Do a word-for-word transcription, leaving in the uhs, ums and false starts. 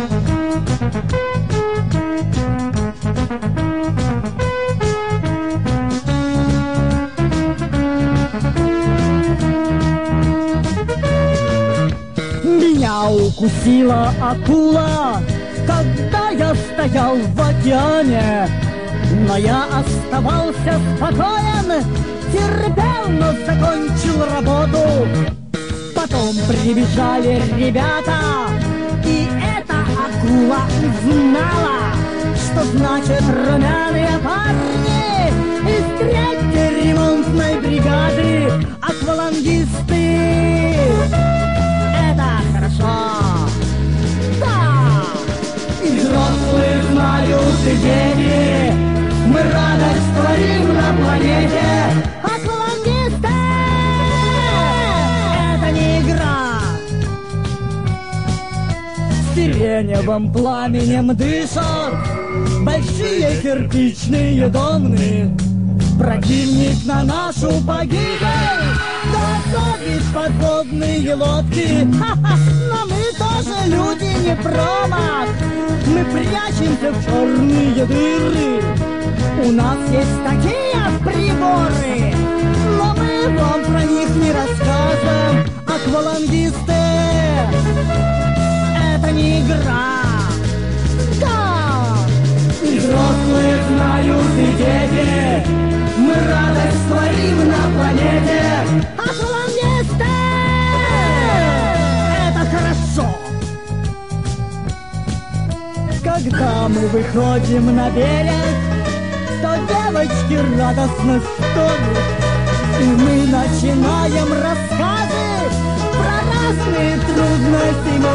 Меня укусила акула, когда я стоял в океане, но я оставался спокоен, терпел, но закончил работу. Потом прибежали ребята, и эта акула узнала, что значит румяные парни из третьей ремонтной бригады, аквалангисты. Это хорошо. Да! И взрослые знают, и дети, мы радость творим на планете. Аквалангисты! Это не игра. Сиреневым пламенем дышат большие кирпичные доны. Противник на нашу погибель досадит подводные лодки. Ха-ха, но мы тоже люди, не промах. Мы прячемся в черные дыры. У нас есть такие приборы, но мы вам про них не расскажем. Аквалангисты, это не игра. Да! И взрослые знают, и дети, мы радость творим на планете. Аквалангисты! Это хорошо! Когда мы выходим на берег, то девочки радостно стонут, и мы начинаем рассказы про разные трудности